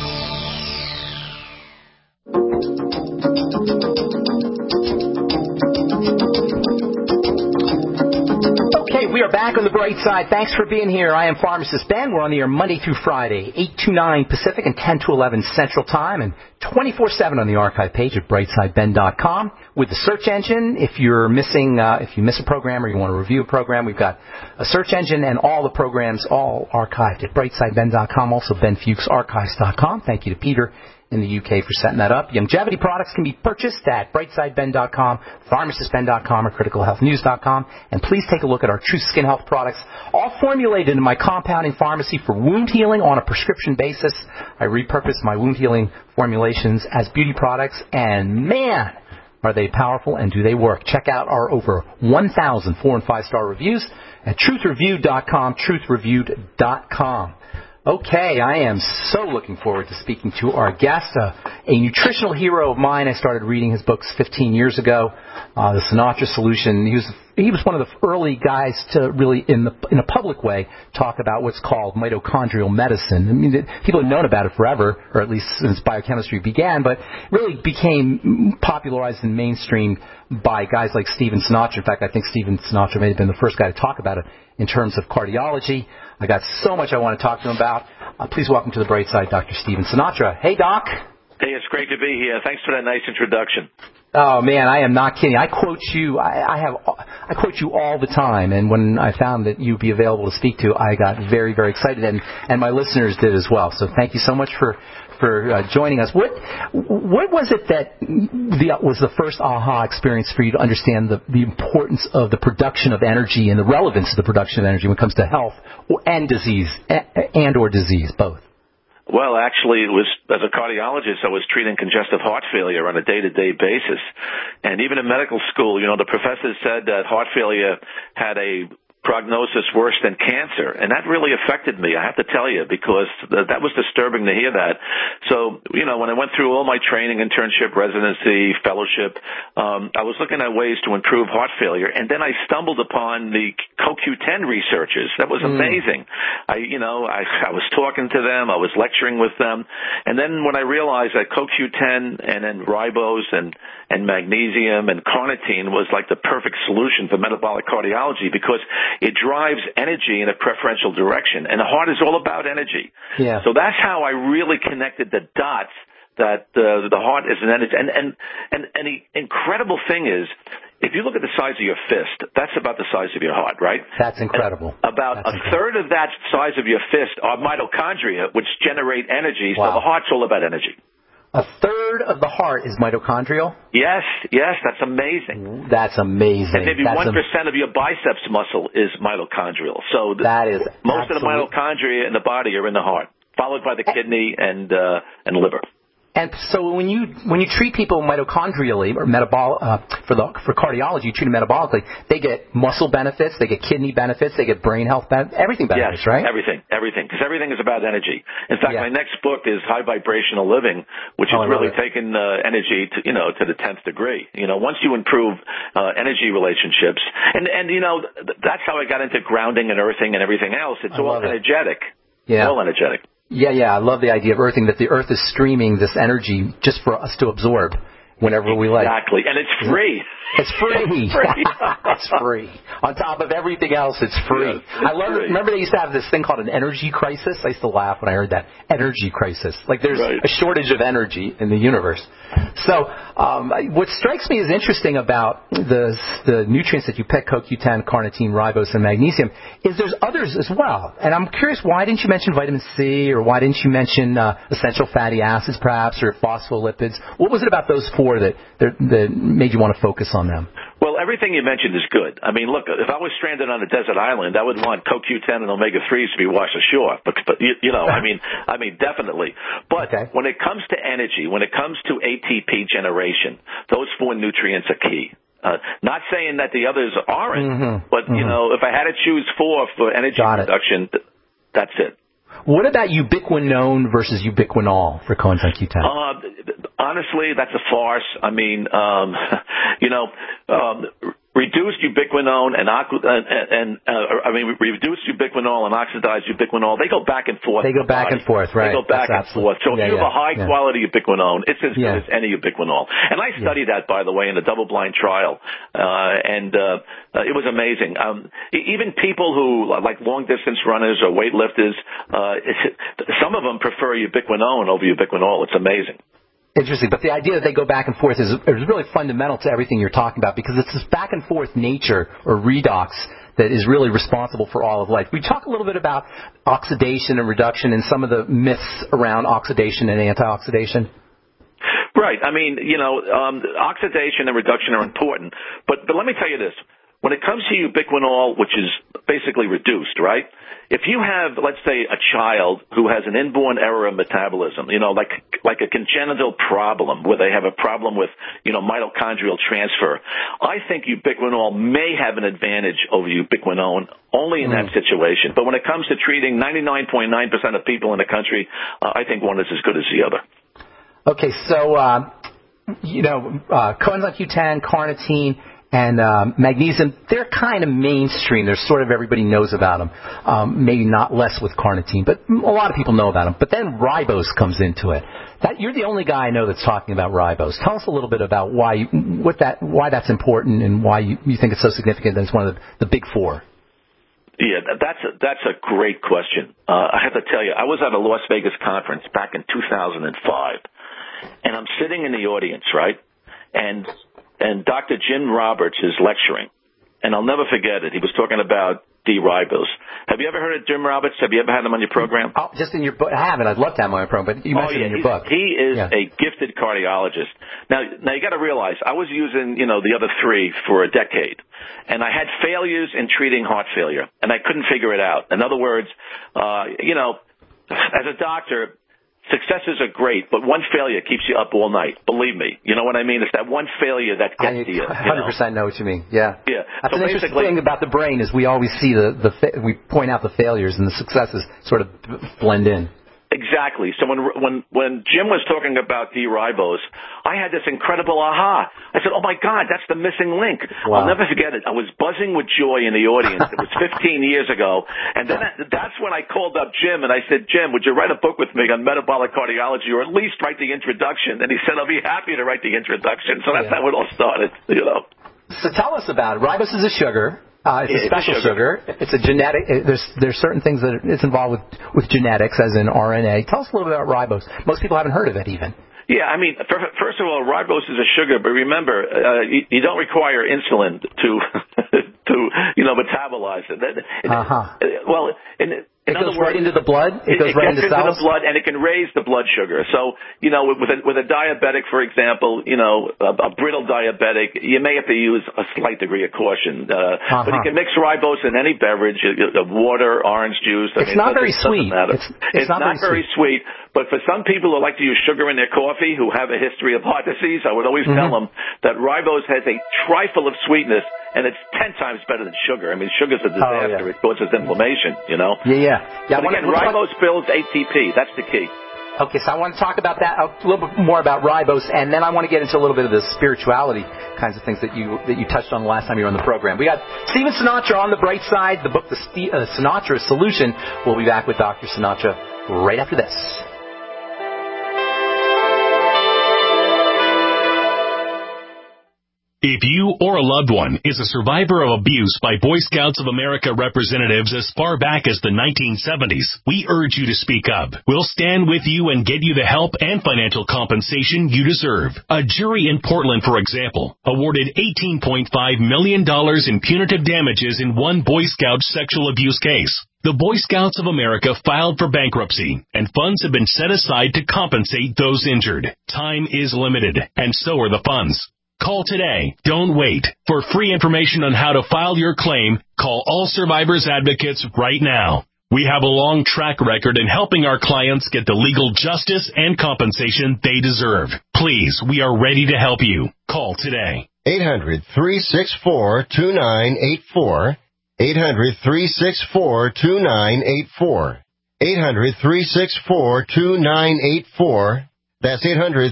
Okay, we are back on the bright side. Thanks for being here. I am Pharmacist Ben. We're on the air Monday through Friday, 8 to 9 Pacific and 10 to 11 Central Time, and 24/7 on the archive page at brightsideben.com. With the search engine, if you miss a program or you want to review a program, we've got a search engine and all the programs all archived at brightsideben.com. Also, benfuchsarchives.com. Thank you to Peter in the UK for setting that up. Longevity products can be purchased at brightsideben.com, pharmacistben.com, or criticalhealthnews.com. And please take a look at our True Skin Health products, all formulated in my compounding pharmacy for wound healing on a prescription basis. I repurpose my wound healing formulations as beauty products, and man, are they powerful and do they work. Check out our over 1,000 4- and 5-star reviews at truthreviewed.com, truthreviewed.com. Okay, I am so looking forward to speaking to our guest, a nutritional hero of mine. I started reading his books 15 years ago, The Sinatra Solution. He was one of the early guys to really, in a public way, talk about what's called mitochondrial medicine. I mean, people have known about it forever, or at least since biochemistry began, but really became popularized and mainstreamed by guys like Stephen Sinatra. In fact, I think Stephen Sinatra may have been the first guy to talk about it in terms of cardiology. I got so much I want to talk to him about. Please welcome to the bright side, Dr. Stephen Sinatra. Hey, Doc. Hey, it's great to be here. Thanks for that nice introduction. Oh man, I am not kidding. I quote you. I quote you all the time. And when I found that you'd be available to speak to, I got very, very excited, and my listeners did as well. So thank you so much for joining us. What was it that was the first aha experience for you to understand the importance of the production of energy and the relevance of the production of energy when it comes to health and disease or disease, both? Well, actually, it was as a cardiologist, I was treating congestive heart failure on a day-to-day basis. And even in medical school, the professors said that heart failure had a prognosis worse than cancer, and that really affected me, I have to tell you, because that was disturbing to hear that. So, when I went through all my training, internship, residency, fellowship, I was looking at ways to improve heart failure, and then I stumbled upon the CoQ10 researchers. That was amazing. I was talking to them, I was lecturing with them, and then when I realized that CoQ10 and then ribose and magnesium and carnitine was like the perfect solution for metabolic cardiology, because it drives energy in a preferential direction, and the heart is all about energy. Yeah. So that's how I really connected the dots that the heart is an energy. And the incredible thing is, if you look at the size of your fist, that's about the size of your heart, right? That's incredible. And about a third of that size of your fist are mitochondria, which generate energy. Wow. So the heart's all about energy. A third of the heart is mitochondrial? Yes, that's amazing. That's amazing. And maybe 1% of your biceps muscle is mitochondrial. So that is most of the mitochondria in the body are in the heart, followed by the kidney and liver. And so when you treat people mitochondrially or for cardiology, you treat them metabolically, they get muscle benefits, they get kidney benefits, they get brain health benefits, everything benefits, yes, right? Everything, because everything is about energy. In fact, my next book is High Vibrational Living, which is really taking energy to the 10th degree. Once you improve energy relationships, and that's how I got into grounding and earthing and everything else. It's all energetic. Yeah. All energetic. Yeah, I love the idea of earthing, that the earth is streaming this energy just for us to absorb whenever we like. Exactly, and it's free. It's free. It's free. On top of everything else, it's free. Yes, I love it. Remember they used to have this thing called an energy crisis? I used to laugh when I heard that. Energy crisis. Like there's a shortage of energy in the universe. So what strikes me as interesting about the nutrients that you pick, CoQ10, carnitine, ribose, and magnesium, is there's others as well. And I'm curious, why didn't you mention vitamin C, or why didn't you mention essential fatty acids perhaps, or phospholipids? What was it about those four that made you want to focus on them? Well, everything you mentioned is good. I mean, look, if I was stranded on a desert island, I would want CoQ10 and omega-3s to be washed ashore. But I mean, definitely. But when it comes to energy, when it comes to ATP generation, those four nutrients are key. Not saying that the others aren't, but, if I had to choose four for energy production, that's it. What about ubiquinone versus ubiquinol for coenzyme Q10? Honestly, that's a farce. I mean, reduced ubiquinone reduced ubiquinol and oxidized ubiquinol, they go back and forth. They go back and forth, right? They go back and forth. So if you have a high quality ubiquinone, it's as good as any ubiquinol. And I studied that, by the way, in a double-blind trial, and it was amazing. Even people who, like long-distance runners or weightlifters, some of them prefer ubiquinone over ubiquinol. It's amazing. Interesting, but the idea that they go back and forth is really fundamental to everything you're talking about, because it's this back and forth nature or redox that is really responsible for all of life. We talk a little bit about oxidation and reduction and some of the myths around oxidation and antioxidation. Right. I mean, oxidation and reduction are important, but let me tell you this. when it comes to ubiquinol, which is basically reduced, right? If you have, let's say, a child who has an inborn error of metabolism, like a congenital problem where they have a problem with, mitochondrial transfer, I think ubiquinol may have an advantage over ubiquinone only in that situation. But when it comes to treating 99.9% of people in the country, I think one is as good as the other. Okay, so, coenzyme Q10, carnitine, and magnesium, they're kind of mainstream. They're sort of everybody knows about them. Maybe not less with carnitine, but a lot of people know about them. But then ribose comes into it. You're the only guy I know that's talking about ribose. Tell us a little bit about why that's important and why you think it's so significant that it's one of the big four. Yeah, that's a great question. I have to tell you, I was at a Las Vegas conference back in 2005, and I'm sitting in the audience, right? And Dr. Jim Roberts is lecturing, and I'll never forget it. He was talking about D-ribose. Have you ever heard of Jim Roberts? Have you ever had him on your program? Oh, just in your book. I haven't. I'd love to have him on my program, but you mentioned in your book. He is a gifted cardiologist. Now you got to realize, I was using, the other three for a decade, and I had failures in treating heart failure, and I couldn't figure it out. In other words, as a doctor, successes are great, but one failure keeps you up all night. Believe me. You know what I mean? It's that one failure that gets to you. 100% know what you mean. Yeah. Yeah. That's an interesting thing about the brain is we always see we point out the failures and the successes sort of blend in. Exactly. So when Jim was talking about D-ribose, I had this incredible aha. I said, oh, my God, that's the missing link. Wow. I'll never forget it. I was buzzing with joy in the audience. It was 15 years ago. And then that's when I called up Jim, and I said, Jim, would you write a book with me on metabolic cardiology or at least write the introduction? And he said, I'll be happy to write the introduction. So that's how it all started, So tell us about it. Ribose is a sugar. It's a special sugar. It's a genetic. There's certain things that it's involved with genetics, as in RNA. Tell us a little bit about ribose. Most people haven't heard of it even. Yeah, I mean, first of all, ribose is a sugar, but remember, you don't require insulin to metabolize it. Well, in other words, right into the blood. It goes right into cells. The blood, and it can raise the blood sugar. So, with a diabetic, for example, a brittle diabetic, you may have to use a slight degree of caution. But you can mix ribose in any beverage, water, orange juice. It's not very sweet. It's not very sweet. But for some people who like to use sugar in their coffee, who have a history of heart disease, I would always tell them that ribose has a trifle of sweetness, and it's 10 times better than sugar. I mean, sugar's a disaster. It causes inflammation, Yeah. But again, ribose builds ATP. That's the key. Okay, so I want to talk about that, a little bit more about ribose, and then I want to get into a little bit of the spirituality kinds of things that you touched on the last time you were on the program. We got Stephen Sinatra on the bright side, the book, The Sinatra Solution. We'll be back with Dr. Sinatra right after this. If you or a loved one is a survivor of abuse by Boy Scouts of America representatives as far back as the 1970s, we urge you to speak up. We'll stand with you and get you the help and financial compensation you deserve. A jury in Portland, for example, awarded $18.5 million in punitive damages in one Boy Scout sexual abuse case. The Boy Scouts of America filed for bankruptcy, and funds have been set aside to compensate those injured. Time is limited, and so are the funds. Call today. Don't wait. For free information on how to file your claim, call All Survivors Advocates right now. We have a long track record in helping our clients get the legal justice and compensation they deserve. Please, we are ready to help you. Call today. 800-364-2984. 800-364-2984. 800-364-2984. That's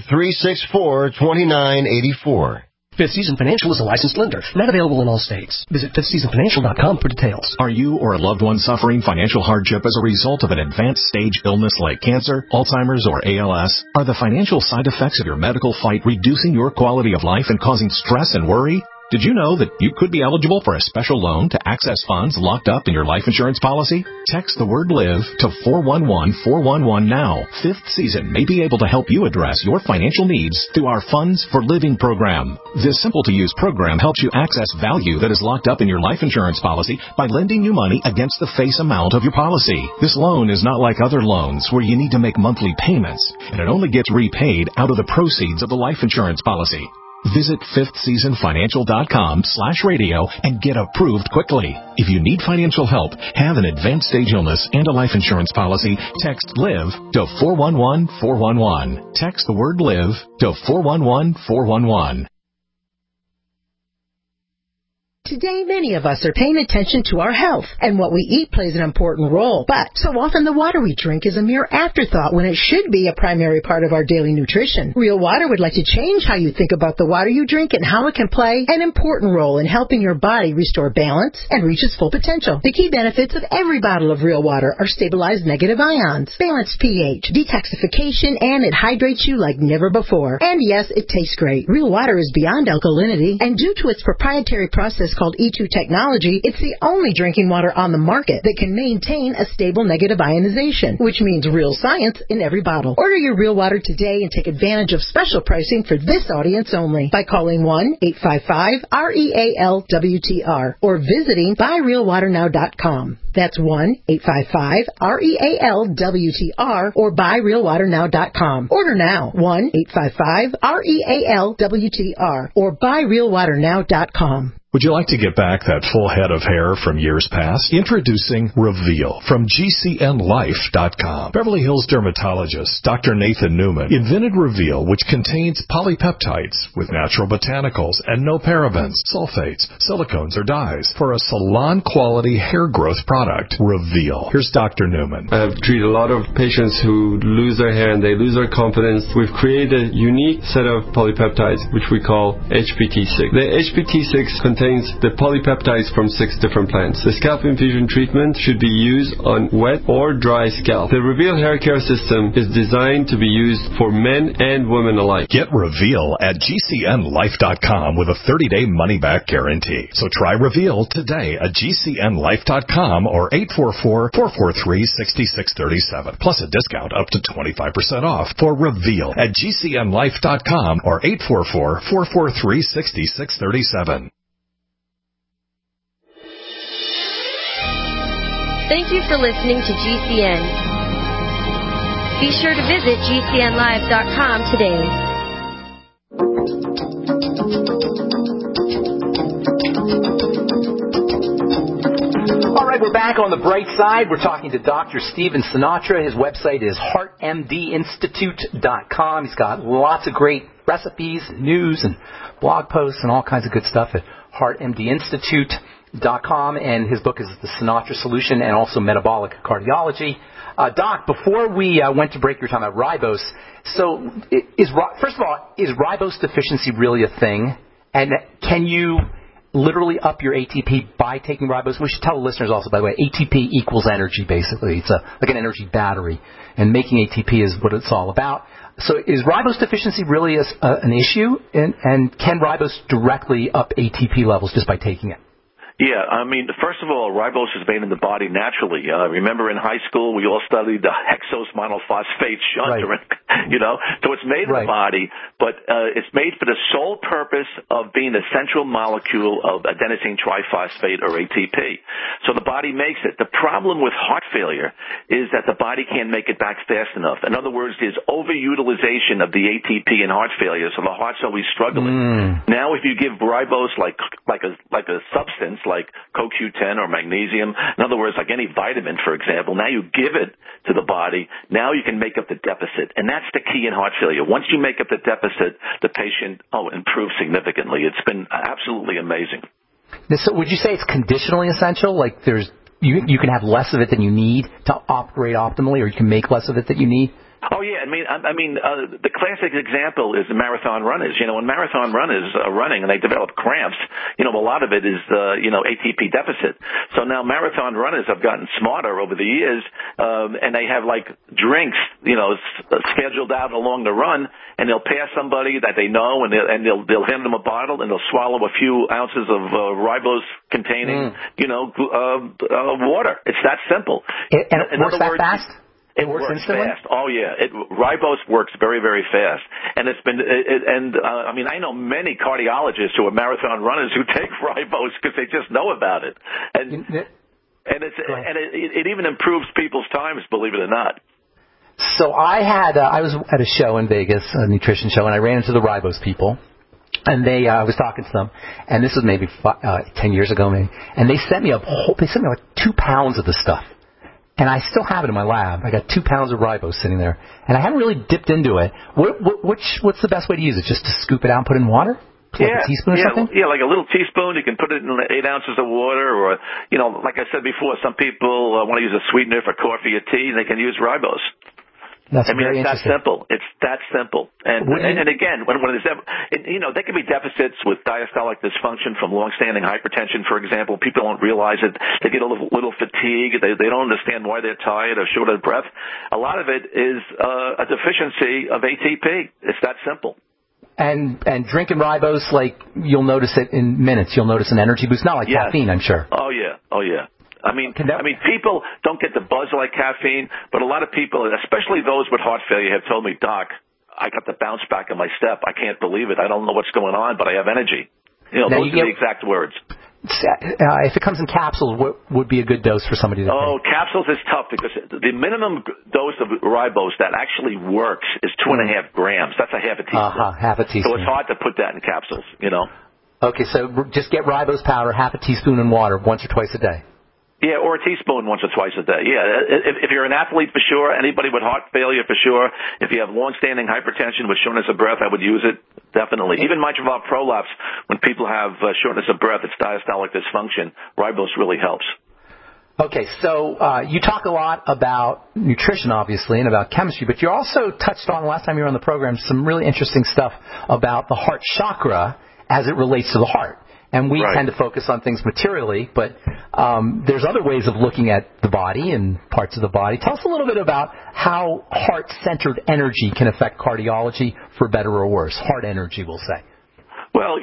800-364-2984. Fifth Season Financial is a licensed lender, not available in all states. Visit fifthseasonfinancial.com for details. Are you or a loved one suffering financial hardship as a result of an advanced stage illness like cancer, Alzheimer's, or ALS? Are the financial side effects of your medical fight reducing your quality of life and causing stress and worry? Did you know that you could be eligible for a special loan to access funds locked up in your life insurance policy? Text the word LIVE to 411-411 now. Fifth Season may be able to help you address your financial needs through our Funds for Living program. This simple-to-use program helps you access value that is locked up in your life insurance policy by lending you money against the face amount of your policy. This loan is not like other loans where you need to make monthly payments, and it only gets repaid out of the proceeds of the life insurance policy. Visit fifthseasonfinancial.com/radio and get approved quickly. If you need financial help, have an advanced stage illness and a life insurance policy, text LIVE to 411-411. Text the word LIVE to 411-411. Today, many of us are paying attention to our health, and what we eat plays an important role. But so often the water we drink is a mere afterthought when it should be a primary part of our daily nutrition. Real Water would like to change how you think about the water you drink and how it can play an important role in helping your body restore balance and reach its full potential. The key benefits of every bottle of Real Water are stabilized negative ions, balanced pH, detoxification, and it hydrates you like never before. And yes, it tastes great. Real Water is beyond alkalinity, and due to its proprietary process called E2 technology, it's the only drinking water on the market that can maintain a stable negative ionization, which means real science in every bottle. Order your Real Water today and take advantage of special pricing for this audience only by calling 1-855-REAL-WTR or visiting buyrealwaternow.com. That's 1-855-REAL-WTR or buyrealwaternow.com. Order now. 1-855-REAL-WTR or buyrealwaternow.com. Would you like to get back that full head of hair from years past? Introducing Reveal from GCNLife.com. Beverly Hills dermatologist Dr. Nathan Newman invented Reveal, which contains polypeptides with natural botanicals and no parabens, sulfates, silicones, or dyes for a salon-quality hair growth product. Reveal. Here's Dr. Newman. I've treated a lot of patients who lose their hair and they lose their confidence. We've created a unique set of polypeptides, which we call HPT6. The HPT6 contains the polypeptides from 6 different plants. The scalp infusion treatment should be used on wet or dry scalp. The Reveal hair care system is designed to be used for men and women alike. Get Reveal at GCNLife.com with a 30-day money-back guarantee. So try Reveal today at GCNLife.com or 844-443-6637. Plus a discount up to 25% off for Reveal at GCNLife.com or 844-443-6637. Thank you for listening to GCN. Be sure to visit GCNlive.com today. All right, we're back on the bright side. We're talking to Dr. Steven Sinatra. His website is heartmdinstitute.com. He's got lots of great recipes, news, and blog posts and all kinds of good stuff at heartmdinstitute.com. And his book is The Sinatra Solution and also Metabolic Cardiology. Doc, before we went to break, you were talking about ribose. So, first of all, is ribose deficiency really a thing? And can you literally up your ATP by taking ribose? We should tell the listeners also, by the way, ATP equals energy, basically. It's like an energy battery. And making ATP is what it's all about. So is ribose deficiency really an issue? And can ribose directly up ATP levels just by taking it? Yeah, I mean, first of all, ribose is made in the body naturally. Remember in high school we all studied the hexose monophosphate shunt, right. So it's made in the body, but it's made for the sole purpose of being the central molecule of adenosine triphosphate or ATP. So the body makes it. The problem with heart failure is that the body can't make it back fast enough. In other words, there's overutilization of the ATP in heart failure, so the heart's always struggling. Now if you give ribose like a substance, like CoQ10 or magnesium, in other words, like any vitamin, for example, now you give it to the body, now you can make up the deficit. And that's the key in heart failure. Once you make up the deficit, the patient, improves significantly. It's been absolutely amazing. So would you say it's conditionally essential? Like you can have less of it than you need to operate optimally, or you can make less of it than you need? Oh yeah, the classic example is the marathon runners. When marathon runners are running and they develop cramps, a lot of it is ATP deficit. So now marathon runners have gotten smarter over the years, and they have like drinks, scheduled out along the run, and they'll pass somebody that they know, and they'll hand them a bottle, and they'll swallow a few ounces of ribose containing, water. It's that simple. And it works that fast? It works fast. Oh yeah, ribose works very, very fast, and I know many cardiologists who are marathon runners who take ribose because they just know about it, and it even improves people's times, believe it or not. So I was at a show in Vegas, a nutrition show, and I ran into the ribose people. And I was talking to them, and this was maybe 10 years ago, maybe. And they sent me like 2 pounds of the stuff. And I still have it in my lab. I got 2 pounds of ribose sitting there. And I haven't really dipped into it. What's the best way to use it? Just to scoop it out and put it in water? Like a teaspoon or something? Yeah, like a little teaspoon. You can put it in 8 ounces of water, or, like I said before, some people want to use a sweetener for coffee or tea, and they can use ribose. That's it's that simple. It's that simple. And again, when there's, there can be deficits with diastolic dysfunction from long-standing hypertension, for example. People don't realize it. They get a little fatigue. They don't understand why they're tired or short of breath. A lot of it is a deficiency of ATP. It's that simple. And drinking ribose, like, you'll notice it in minutes. You'll notice an energy boost. Not like caffeine, I'm sure. Oh yeah. I mean, people don't get the buzz like caffeine, but a lot of people, especially those with heart failure, have told me, Doc, I got the bounce back in my step. I can't believe it. I don't know what's going on, but I have energy. Those are the exact words. If it comes in capsules, what would be a good dose for somebody to take? Capsules is tough because the minimum dose of ribose that actually works is 2.5 grams. That's a half a teaspoon. Half a teaspoon. So it's hard to put that in capsules, Okay, so just get ribose powder, half a teaspoon in water once or twice a day. Yeah, or a teaspoon once or twice a day. Yeah, if you're an athlete, for sure. Anybody with heart failure, for sure. If you have long-standing hypertension with shortness of breath, I would use it, definitely. Even mitral valve prolapse, when people have shortness of breath, it's diastolic dysfunction, ribose really helps. Okay, so you talk a lot about nutrition, obviously, and about chemistry, but you also touched on, last time you were on the program, some really interesting stuff about the heart chakra as it relates to the heart. And we tend to focus on things materially, but there's other ways of looking at the body and parts of the body. Tell us a little bit about how heart-centered energy can affect cardiology, for better or worse. Heart energy, we'll say. Well,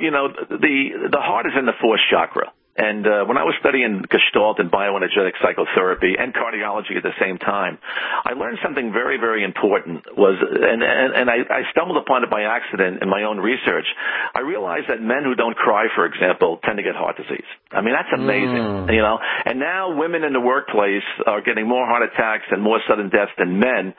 the heart is in the fourth chakra. And when I was studying Gestalt and bioenergetic psychotherapy and cardiology at the same time, I learned something very, very important. And I stumbled upon it by accident in my own research. I realized that men who don't cry, for example, tend to get heart disease. I mean, that's amazing, And now women in the workplace are getting more heart attacks and more sudden deaths than men.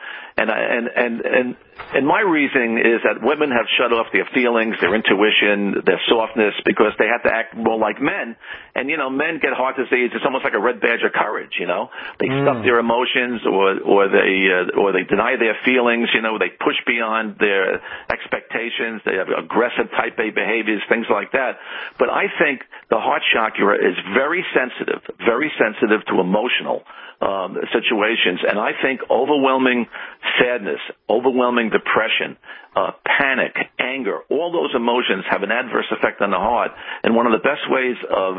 And my reasoning is that women have shut off their feelings, their intuition, their softness, because they have to act more like men. And, men get heart disease. It's almost like a red badge of courage, They stuff their emotions or they deny their feelings, They push beyond their expectations. They have aggressive type A behaviors, things like that. But I think the heart chakra is very sensitive to emotional situations. And I think overwhelming sadness, overwhelming depression, panic, anger, all those emotions have an adverse effect on the heart. And one of the best ways of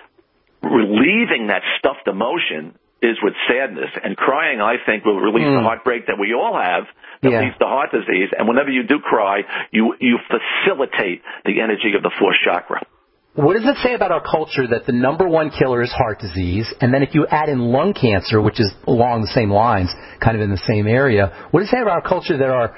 relieving that stuffed emotion is with sadness. And crying, I think, will release the heartbreak that we all have that leads to heart disease. And whenever you do cry, you facilitate the energy of the fourth chakra. What does it say about our culture that the number one killer is heart disease, and then if you add in lung cancer, which is along the same lines, kind of in the same area, what does it say about our culture that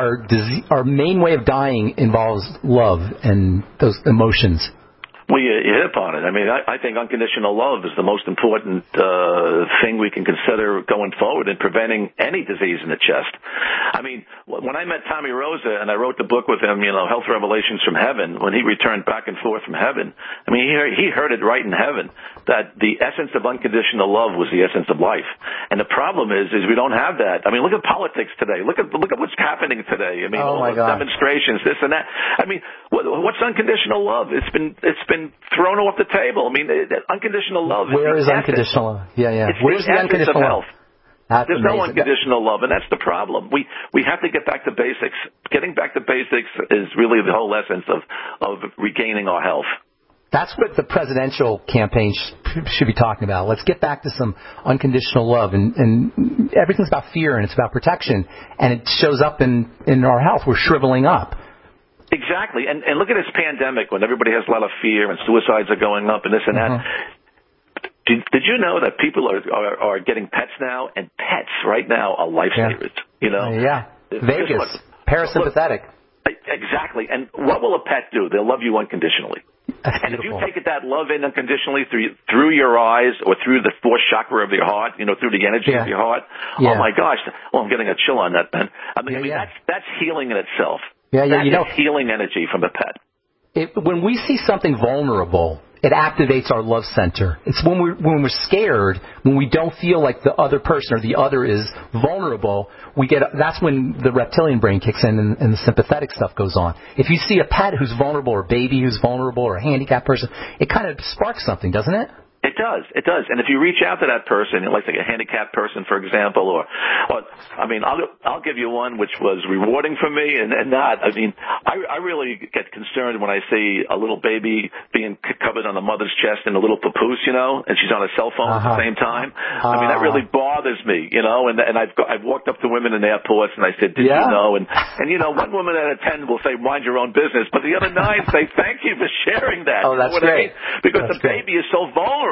our main way of dying involves love and those emotions? Well, you hit upon it. I mean, I think unconditional love is the most important thing we can consider going forward in preventing any disease in the chest. I mean, when I met Tommy Rosa and I wrote the book with him, Health Revelations from Heaven, when he returned back and forth from heaven, I mean, he heard it right in heaven that the essence of unconditional love was the essence of life. And the problem is we don't have that. I mean, look at politics today. Look at what's happening today. I mean, all the demonstrations, this and that. I mean, what's unconditional love? It's been thrown off the table. I mean, unconditional love. Where is unconditional love? Yeah. Where's the unconditional love? There's no unconditional love, and that's the problem. We have to get back to basics. Getting back to basics is really the whole essence of regaining our health. That's what the presidential campaign should be talking about. Let's get back to some unconditional love. And everything's about fear, and it's about protection. And it shows up in our health. We're shriveling up. Exactly. And look at this pandemic when everybody has a lot of fear and suicides are going up and this and that. Did you know that people are getting pets now? And pets right now are lifesavers, Yeah. Vegas. Parasympathetic. Exactly. And what will a pet do? They'll love you unconditionally. And if you take that love in unconditionally through your eyes or through the fourth chakra of your heart, through the energy of your heart, oh my gosh, I'm getting a chill on that, man. I mean, that's healing in itself. Yeah, that is healing energy from the pet. when we see something vulnerable, it activates our love center. It's when we're scared, when we don't feel like the other person or the other is vulnerable, that's when the reptilian brain kicks in and the sympathetic stuff goes on. If you see a pet who's vulnerable or a baby who's vulnerable or a handicapped person, it kind of sparks something, doesn't it? It does. And if you reach out to that person, like a handicapped person, for example, or I'll give you one which was rewarding for me and not. I mean, I really get concerned when I see a little baby being covered on the mother's chest in a little papoose, and she's on a cell phone at the same time. I mean, that really bothers me, and I've walked up to women in airports and I said, did you know? And one woman out of 10 will say, mind your own business, but the other 9 say, thank you for sharing that. Oh, that's great. Because the baby is so vulnerable.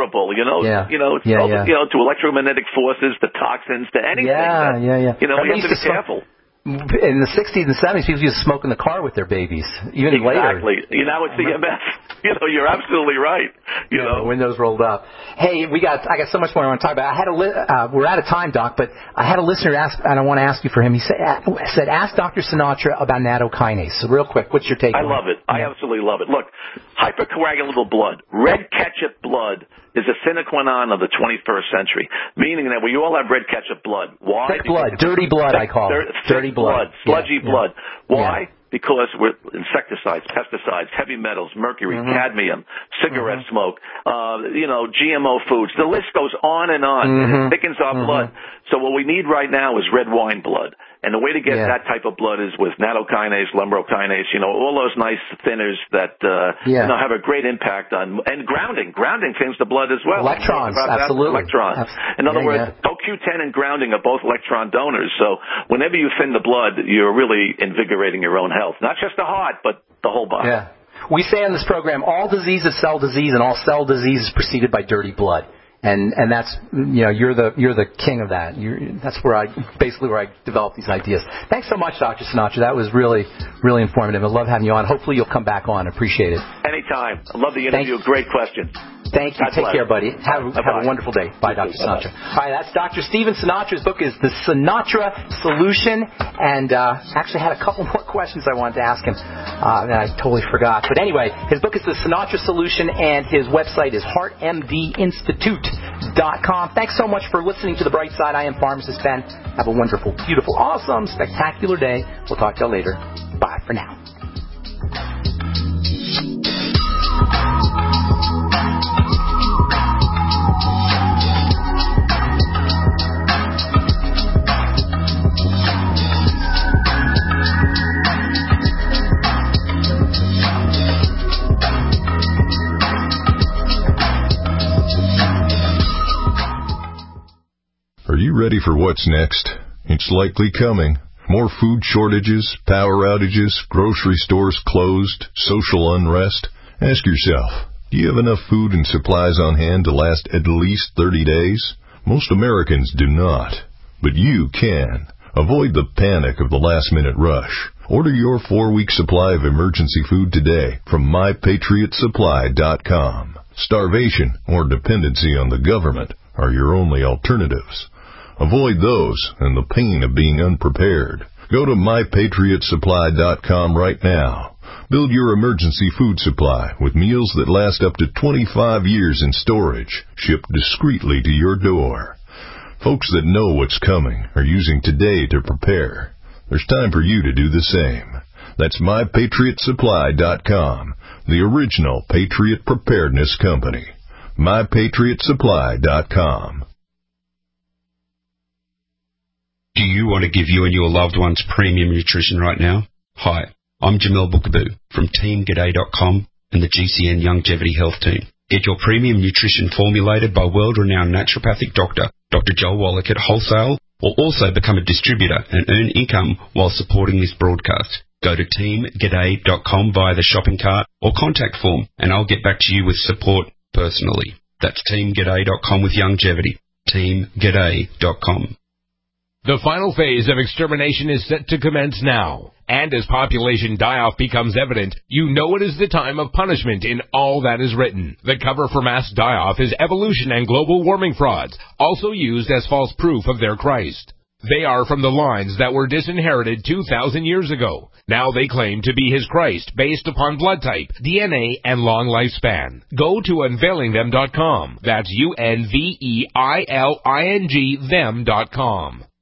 To electromagnetic forces, to toxins, to anything. We have to be careful. In the 60s and 70s, people used to smoke in the car with their babies, even later. Exactly. Now it's EMF. You're absolutely right. The windows rolled up. Hey, I got so much more I want to talk about. We're out of time, Doc, but I had a listener ask, and I want to ask you for him. He said, ask Dr. Sinatra about nattokinase. So real quick, what's your take on it? I love it. I absolutely love it. Look, hypercoagulable blood, red ketchup blood, is a sine qua non of the 21st century, meaning that we all have red ketchup blood. Why? Thick blood, dirty blood, I call it. Dirty blood. Sludgy blood. Why? Yeah. Because we're insecticides, pesticides, heavy metals, mercury, cadmium, cigarette smoke, GMO foods. The list goes on and on. It thickens our blood. So what we need right now is red wine blood. And the way to get that type of blood is with nattokinase, lumbrokinase, all those nice thinners that have a great impact on, and grounding. Grounding thins the blood as well. Electrons, absolutely. Electrons. In other words, CoQ10 and grounding are both electron donors. So whenever you thin the blood, you're really invigorating your own health. Not just the heart, but the whole body. Yeah. We say on this program, all disease is cell disease, and all cell disease is preceded by dirty blood. And that's, you're the king of that. That's where I developed these ideas. Thanks so much, Dr. Sinatra. That was really, really informative. I love having you on. Hopefully you'll come back on. Appreciate it. Anytime. I love the interview. Great question. Thank you. Take care, buddy. Have a wonderful day. Bye, Dr. Sinatra. All right, that's Dr. Stephen Sinatra. His book is The Sinatra Solution. And actually had a couple more questions I wanted to ask him that I totally forgot. But anyway, his book is The Sinatra Solution, and his website is HeartMDInstitute.com. Thanks so much for listening to The Bright Side. I am Pharmacist Ben. Have a wonderful, beautiful, awesome, spectacular day. We'll talk to you later. Bye for now. Are you ready for what's next? It's likely coming. More food shortages, power outages, grocery stores closed, social unrest. Ask yourself, do you have enough food and supplies on hand to last at least 30 days? Most Americans do not, but you can. Avoid the panic of the last-minute rush. Order your 4-week supply of emergency food today from MyPatriotSupply.com. Starvation or dependency on the government are your only alternatives. Avoid those and the pain of being unprepared. Go to MyPatriotSupply.com right now. Build your emergency food supply with meals that last up to 25 years in storage, shipped discreetly to your door. Folks that know what's coming are using today to prepare. There's time for you to do the same. That's MyPatriotSupply.com, the original Patriot Preparedness Company. MyPatriotSupply.com. Do you want to give you and your loved ones premium nutrition right now? Hi, I'm Jamel Bookaboo from TeamGaday.com and the GCN Longevity Health Team. Get your premium nutrition formulated by world-renowned naturopathic doctor, Dr. Joel Wallach at wholesale, or also become a distributor and earn income while supporting this broadcast. Go to TeamGaday.com via the shopping cart or contact form, and I'll get back to you with support personally. That's TeamGaday.com with longevity. TeamGaday.com. The final phase of extermination is set to commence now. And as population die-off becomes evident, you know it is the time of punishment in all that is written. The cover for mass die-off is evolution and global warming frauds, also used as false proof of their Christ. They are from the lines that were disinherited 2,000 years ago. Now they claim to be his Christ based upon blood type, DNA, and long lifespan. Go to unveilingthem.com. That's UNVEILING them.com.